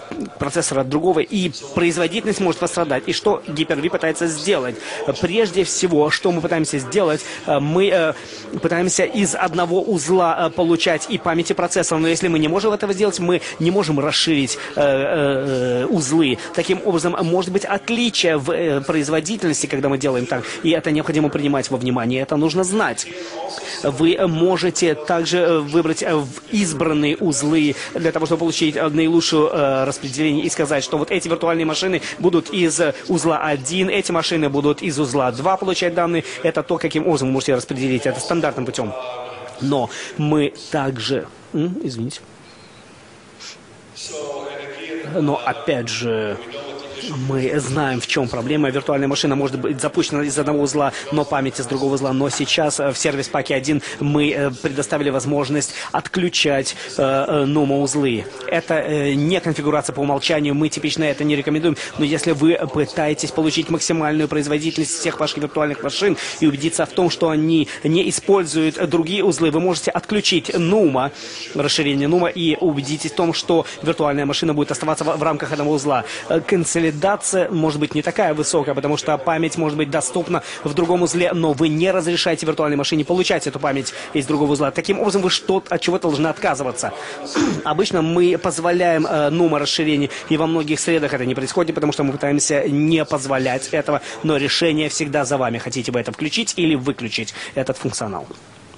процессора другого, и производительность может пострадать. И что Hyper-V пытается сделать? Прежде всего, что мы пытаемся сделать, мы э, пытаемся из одного узла э, получать и памяти процессора, но если мы не можем этого сделать, мы не можем расширить э, э, узлы. Таким образом, может быть отличие в э, производительности, когда мы делаем так, и это необходимо принимать во внимание, это нужно знать. Вы можете также выбрать избранные узлы для того, чтобы получить наилучшее э, распределение и сказать, что вот эти виртуальные машины будут из узла один, эти машины будут из узла два получать данные. Это то, каким образом вы можете распределить это стандартным путем. Но мы также... М, извините. Но опять же... Мы знаем, в чем проблема. Виртуальная машина может быть запущена из одного узла, но память из другого узла. Но сейчас в сервис паке один мы предоставили возможность отключать э, нума узлы. Это э, не конфигурация по умолчанию. Мы типично это не рекомендуем. Но если вы пытаетесь получить максимальную производительность всех ваших виртуальных машин и убедиться в том, что они не используют другие узлы, вы можете отключить нума, расширение нума, и убедитесь в том, что виртуальная машина будет оставаться в, в рамках одного узла. Консолидация может быть не такая высокая, потому что память может быть доступна в другом узле, но вы не разрешаете виртуальной машине получать эту память из другого узла. Таким образом, вы что-то от чего-то должны отказываться. Обычно мы позволяем э, нума расширение, и во многих средах это не происходит, потому что мы пытаемся не позволять этого, но решение всегда за вами. Хотите вы это включить или выключить, этот функционал.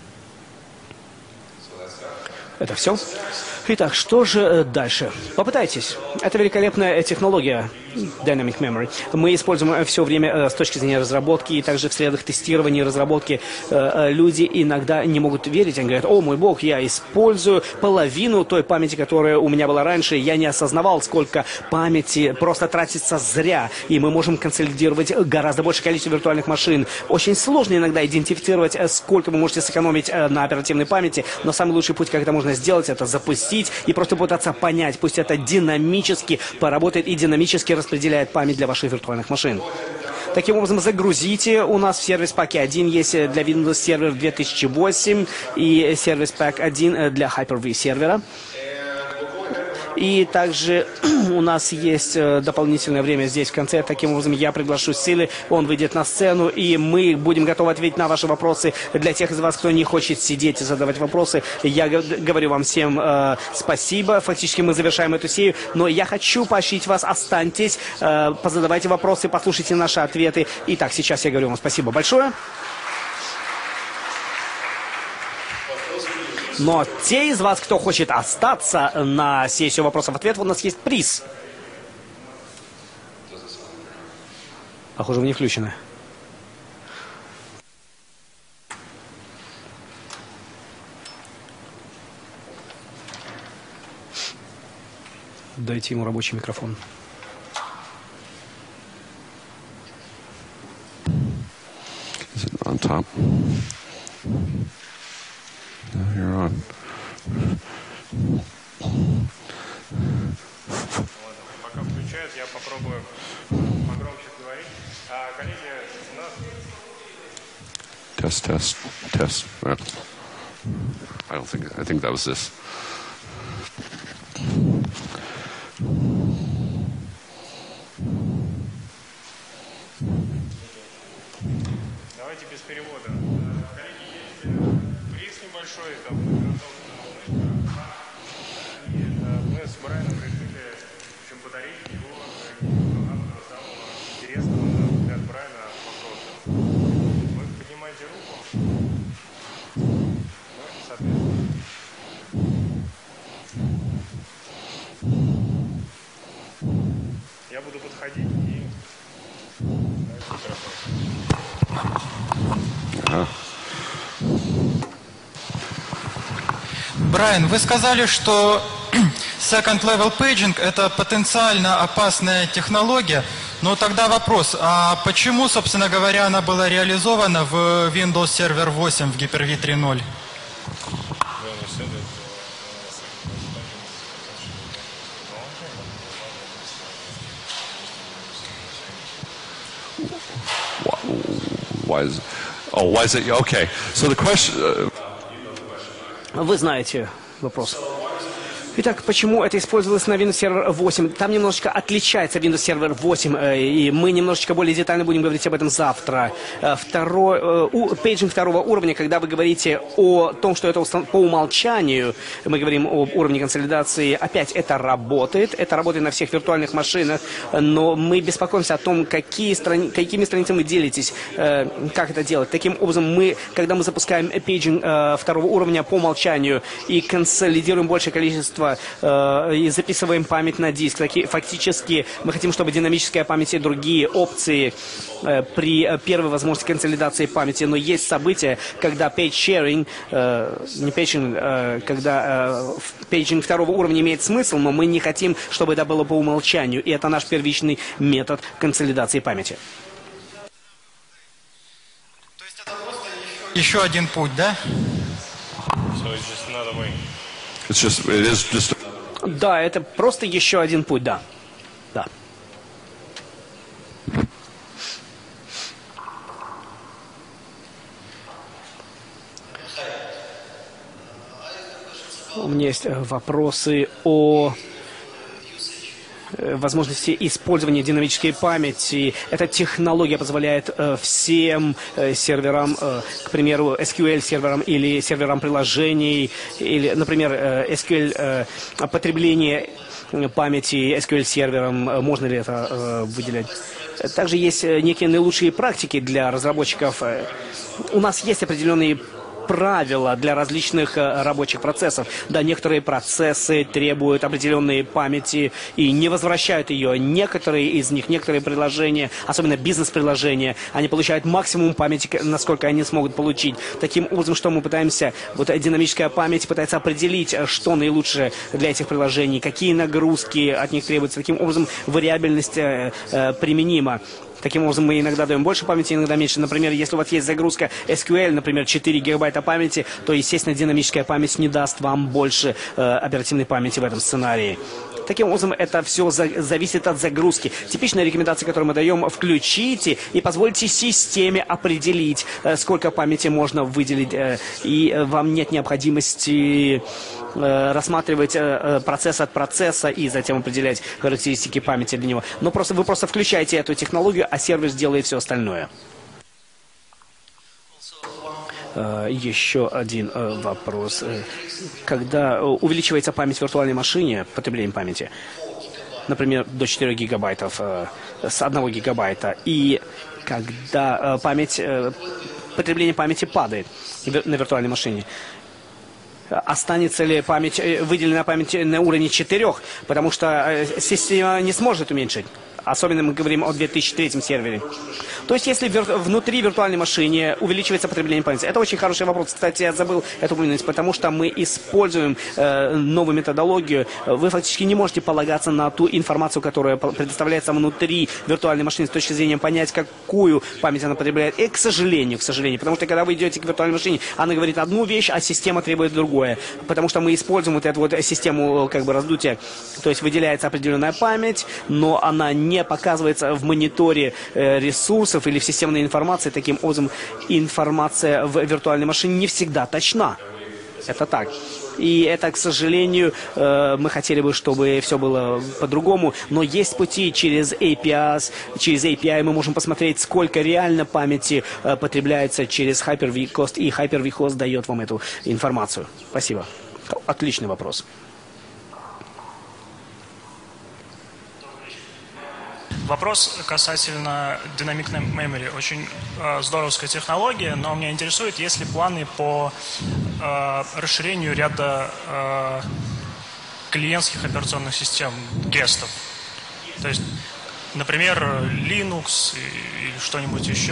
Это все? Итак, что же дальше? Попытайтесь. Это великолепная технология Dynamic Memory. Мы используем все время с точки зрения разработки, и также в средах тестирования и разработки люди иногда не могут верить. Они говорят: о, мой бог, я использую половину той памяти, которая у меня была раньше. Я не осознавал, сколько памяти просто тратится зря. И мы можем консолидировать гораздо большее количество виртуальных машин. Очень сложно иногда идентифицировать, сколько вы можете сэкономить на оперативной памяти, но самый лучший путь, как это можно сделать, это запустить и просто пытаться понять. Пусть это динамически поработает и динамически распределяет память для ваших виртуальных машин. Таким образом, загрузите. У нас в сервис паке один есть для Windows Server две тысячи восемь и сервис пак один для Hyper-V сервера. И также у нас есть дополнительное время здесь в конце. Таким образом, я приглашу Силы, он выйдет на сцену, и мы будем готовы ответить на ваши вопросы. Для тех из вас, кто не хочет сидеть и задавать вопросы, я говорю вам всем э, спасибо. Фактически мы завершаем эту серию, но я хочу поощрить вас. Останьтесь, э, позадавайте вопросы, послушайте наши ответы. Итак, сейчас я говорю вам спасибо большое. Но те из вас, кто хочет остаться на сессию вопросов-ответов, у нас есть приз. Похоже, вы не включены. Дайте ему рабочий микрофон. Is it on top? No, you're on. Пока включают, я попробую погромче говорить. А, коллеги, у нас... Test, test, test. Uh, I don't think, I think that was this. Давайте без перевода. Коллеги, есть приз небольшой, там, и мы с Брайаном решили, в общем, подарить его самого интересного, на взгляд Брайана, вопроса. Вы поднимаете руку, ну, соответственно. Я буду подходить и... Брайан, вы сказали, что Second Level Paging – это потенциально опасная технология, но тогда вопрос, а почему, собственно говоря, она была реализована в Windows Server восемь в Hyper-V три ноль? Why is, oh, why is it? Okay. So the question. Uh, Вы знаете вопрос. Итак, почему это использовалось на Windows Server восемь? Там немножечко отличается Windows Server восемь, и мы немножечко более детально будем говорить об этом завтра. Второй, пейджинг второго уровня, когда вы говорите о том, что это по умолчанию, мы говорим об уровне консолидации, опять это работает, это работает на всех виртуальных машинах, но мы беспокоимся о том, какие страни... какими страницами вы делитесь, как это делать. Таким образом, мы, когда мы запускаем пейджинг второго уровня по умолчанию и консолидируем большее количество и записываем память на диск. Такие, фактически мы хотим, чтобы динамическая память и другие опции э, при первой возможности консолидации памяти. Но есть события, когда page sharing, э, не paging, э, когда э, пейджинг второго уровня имеет смысл, но мы не хотим, чтобы это было по умолчанию. И это наш первичный метод консолидации памяти. То есть это просто еще один путь, да? So it's just another way. It's just, it is just... Да, это просто еще один путь, да. Да. У меня есть вопросы о возможности использования динамической памяти. Эта технология позволяет э, всем э, серверам, э, к примеру, эс кью эль-серверам или серверам приложений, или, например, э, эс кью эль, э, потребление памяти эс кью эль-серверам, э, можно ли это э, выделять? Также есть некие наилучшие практики для разработчиков. У нас есть определенные правила для различных э, рабочих процессов. Да, некоторые процессы требуют определенной памяти и не возвращают ее. Некоторые из них, некоторые приложения, особенно бизнес-приложения, они получают максимум памяти, насколько они смогут получить. Таким образом, что мы пытаемся, вот динамическая память пытается определить, что наилучшее для этих приложений, какие нагрузки от них требуются. Таким образом, вариабельность э, э, применима. Таким образом, мы иногда даем больше памяти, иногда меньше. Например, если у вас есть загрузка эс кью эль, например, четыре гигабайта памяти, то, естественно, динамическая память не даст вам больше э, оперативной памяти в этом сценарии. Таким образом, это все за, зависит от загрузки. Типичная рекомендация, которую мы даем, включите и позвольте системе определить, э, сколько памяти можно выделить, э, и э, вам нет необходимости э, рассматривать э, процесс от процесса и затем определять характеристики памяти для него. Но просто вы просто включаете эту технологию, а сервис делает все остальное. Еще один вопрос. Когда увеличивается память в виртуальной машине, потребление памяти, например, до четырёх гигабайтов с одного гигабайта, и когда память, потребление памяти падает на виртуальной машине, останется ли память, выделенная память на уровне четырёх, потому что система не сможет уменьшить. Особенно мы говорим о две тысячи третьем сервере. То есть, если вир... внутри виртуальной машины увеличивается потребление памяти. Это очень хороший вопрос. Кстати, я забыл это упомянуть, потому что мы используем э, новую методологию. Вы фактически не можете полагаться на ту информацию, которая предоставляется внутри виртуальной машины с точки зрения понять, какую память она потребляет. И, к сожалению, к сожалению, потому что когда вы идете к виртуальной машине, она говорит одну вещь, а система требует другое. Потому что мы используем вот эту вот систему как бы раздутия. То есть, выделяется определенная память, но она не показывается в мониторе э, ресурсов или в системной информации. Таким образом, информация в виртуальной машине не всегда точна. Это так. И это, к сожалению, э, мы хотели бы, чтобы все было по-другому. Но есть пути через эй пи ай. Через эй пи ай мы можем посмотреть, сколько реально памяти э, потребляется через Hyper-V Host. И Hyper-V Host дает вам эту информацию. Спасибо. Отличный вопрос. Вопрос касательно Dynamic Memory. Очень э, здоровская технология, но меня интересует, есть ли планы по э, расширению ряда э, клиентских операционных систем, гестов. То есть, например, Linux или что-нибудь еще.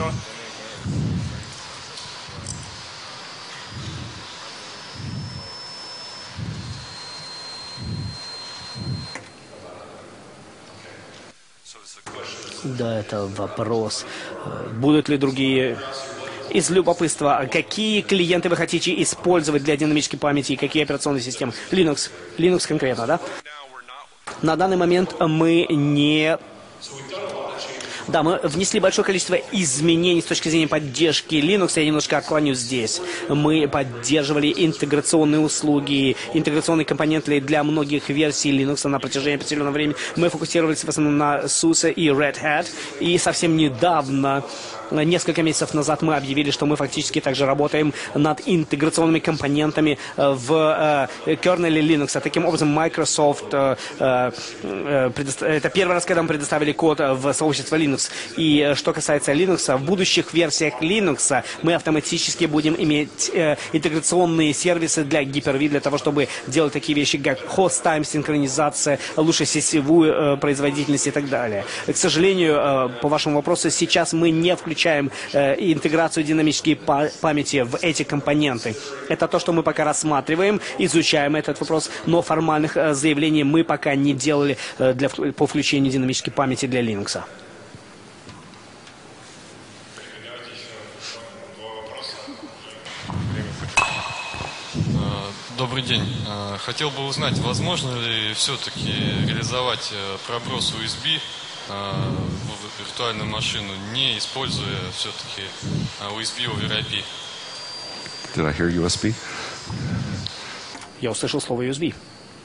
Да, это вопрос. Будут ли другие... Из любопытства, какие клиенты вы хотите использовать для динамической памяти и какие операционные системы? Linux. Linux конкретно, да? На данный момент мы не... Да, мы внесли большое количество изменений с точки зрения поддержки Linux. Я немножко отклонюсь здесь. Мы поддерживали интеграционные услуги, интеграционные компоненты для многих версий Linux на протяжении определенного времени. Мы фокусировались в основном на SUSE и Red Hat. И совсем недавно, несколько месяцев назад, мы объявили, что мы фактически также работаем над интеграционными компонентами в кернеле Linux. Таким образом, Microsoft, это первый раз, когда мы предоставили код в сообщество Linux. И что касается Linux, в будущих версиях Linux мы автоматически будем иметь интеграционные сервисы для Hyper-V, для того, чтобы делать такие вещи, как host-time, синхронизация, лучше сетевую производительность и так далее. К сожалению, по вашему вопросу, сейчас мы не включаем Включаем э, интеграцию динамической памяти в эти компоненты. Это то, что мы пока рассматриваем, изучаем этот вопрос, но формальных э, заявлений мы пока не делали э, для, по включению динамической памяти для Linux. Добрый день. Хотел бы узнать, возможно ли все-таки реализовать проброс ю эс би в виртуальную машину, не используя все-таки ю эс би over ай пи. Did I hear ю эс би? Я услышал слово ю эс би.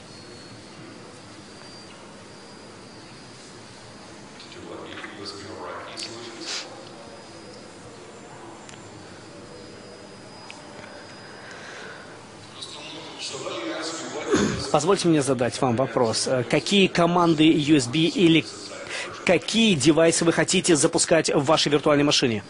Позвольте мне задать вам вопрос. Какие команды ю эс би или какие девайсы вы хотите запускать в вашей виртуальной машине?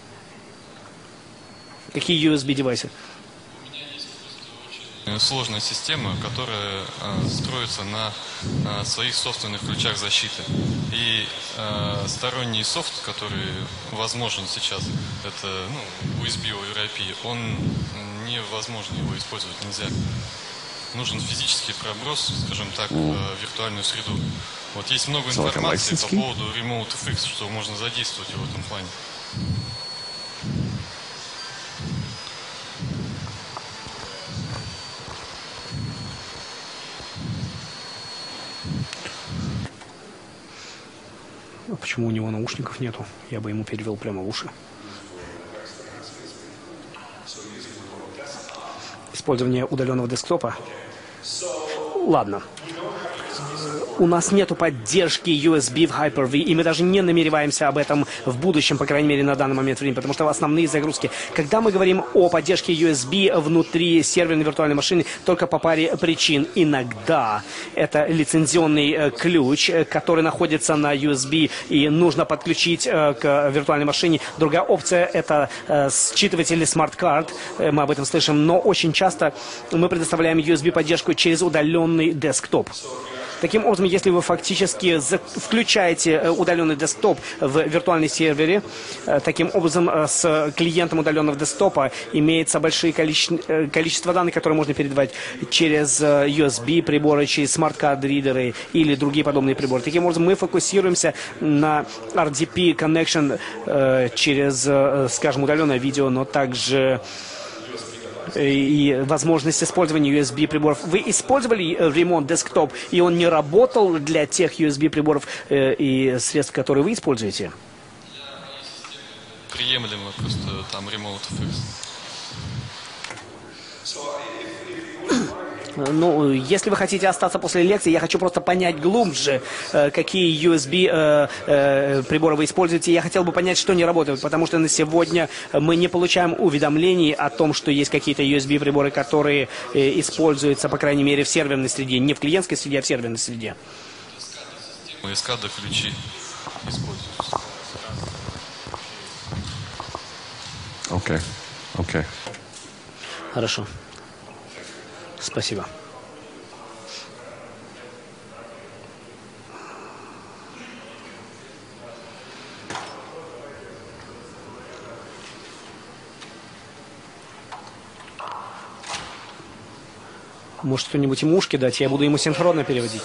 Какие ю эс би-девайсы? У меня есть просто очень сложная система, которая э, строится на э, своих собственных ключах защиты. И э, сторонний софт, который возможен сейчас, это ну, ю эс би over ай пи, он невозможно его использовать, нельзя. Нужен физический проброс, скажем так, в виртуальную среду. Вот есть много информации по поводу Remote эф икс, что можно задействовать в этом плане. А почему у него наушников нету? Я бы ему перевел прямо в уши. Использование удаленного десктопа. Ладно. У нас нету поддержки ю эс би в Hyper-V, и мы даже не намереваемся об этом в будущем, по крайней мере, на данный момент времени, потому что основные загрузки. Когда мы говорим о поддержке ю эс би внутри серверной виртуальной машины, только по паре причин. Иногда это лицензионный ключ, который находится на ю эс би, и нужно подключить к виртуальной машине. Другая опция – это считыватели смарт-карт, мы об этом слышим, но очень часто мы предоставляем ю эс би-поддержку через удаленный десктоп. Таким образом, если вы фактически включаете удаленный десктоп в виртуальный сервере, таким образом с клиентом удаленного десктопа имеется большое количество, количество данных, которые можно передавать через ю эс би-приборы, через смарт-карт-ридеры или другие подобные приборы. Таким образом, мы фокусируемся на ар ди пи connection через, скажем, удаленное видео, но также и возможность использования ю эс би-приборов. Вы использовали Remote Desktop, и он не работал для тех ю эс би-приборов э, и средств, которые вы используете? Приемлемо, просто там Remote эф икс. Ну, если вы хотите остаться после лекции, я хочу просто понять глубже, какие ю эс би-приборы вы используете. Я хотел бы понять, что не работает, потому что на сегодня мы не получаем уведомлений о том, что есть какие-то ю эс би-приборы, которые используются, по крайней мере, в серверной среде. Не в клиентской среде, а в серверной среде. эскада-ключи используются. Окей, okay. окей. Okay. Хорошо. Спасибо. Может, кто-нибудь ему ушки дать, я буду ему синхронно переводить.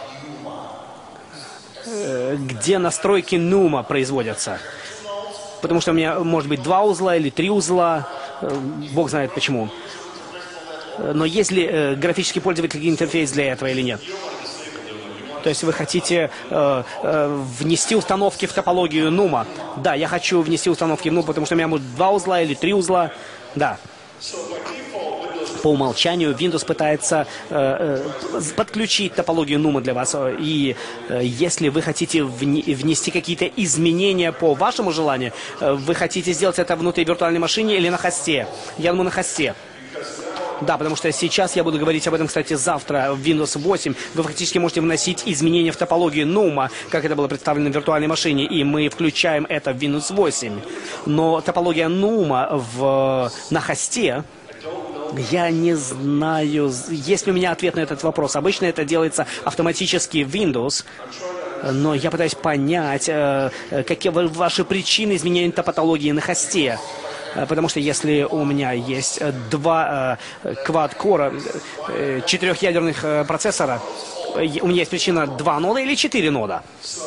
Где настройки нума производятся? Потому что у меня может быть два узла или три узла. Бог знает почему. Но есть ли э, графический пользовательский интерфейс для этого или нет? То есть вы хотите э, э, внести установки в топологию нума. Да, я хочу внести установки в нум, потому что у меня будет два узла или три узла. Да. По умолчанию Windows пытается э, э, подключить топологию нума для вас. И э, если вы хотите вне, внести какие-то изменения по вашему желанию, э, вы хотите сделать это внутри виртуальной машины или на хосте? Я думаю, на хосте. Да, потому что сейчас я буду говорить об этом, кстати, завтра в Windows восемь. Вы фактически можете вносить изменения в топологию нума, как это было представлено в виртуальной машине, и мы включаем это в Windows восемь. Но топология нума в, на хосте... Я не знаю, есть ли у меня ответ на этот вопрос. Обычно это делается автоматически в Windows, но я пытаюсь понять, какие ваши причины изменения топологии на хосте. Потому что если у меня есть два квад-кора, четырехъядерных процессора, у меня есть причина два нода или четыре нода.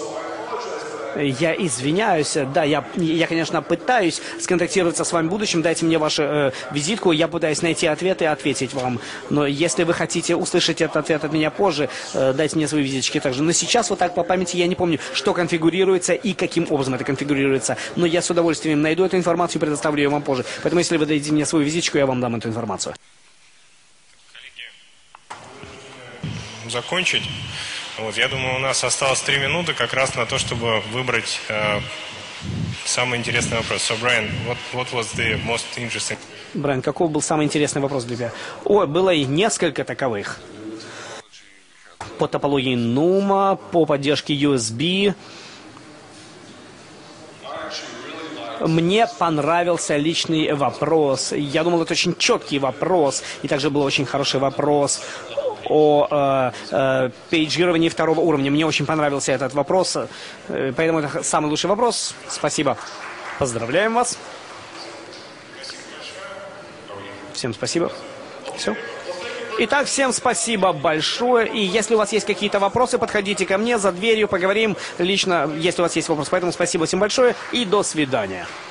Я извиняюсь, да, я, я, конечно, пытаюсь сконтактироваться с вами в будущем, дайте мне вашу э, визитку, я пытаюсь найти ответ и ответить вам. Но если вы хотите услышать этот ответ от меня позже, э, дайте мне свои визиточки также. Но сейчас вот так по памяти я не помню, что конфигурируется и каким образом это конфигурируется. Но я с удовольствием найду эту информацию и предоставлю ее вам позже. Поэтому если вы дадите мне свою визиточку, я вам дам эту информацию. Закончить. Вот, я думаю, у нас осталось три минуты как раз на то, чтобы выбрать э, самый интересный вопрос. So, Brian, what, what was the most interesting? Брайан, каков был самый интересный вопрос для тебя? Ой, было и несколько таковых. По топологии нума, по поддержке ю эс би. Мне понравился личный вопрос. Я думал, это очень четкий вопрос. И также был очень хороший вопрос о э, э, пейджировании второго уровня. Мне очень понравился этот вопрос. Э, поэтому это самый лучший вопрос. Спасибо. Поздравляем вас. Всем спасибо. Все. Итак, всем спасибо большое. И если у вас есть какие-то вопросы, подходите ко мне за дверью, поговорим лично, если у вас есть вопросы. Поэтому спасибо всем большое и до свидания.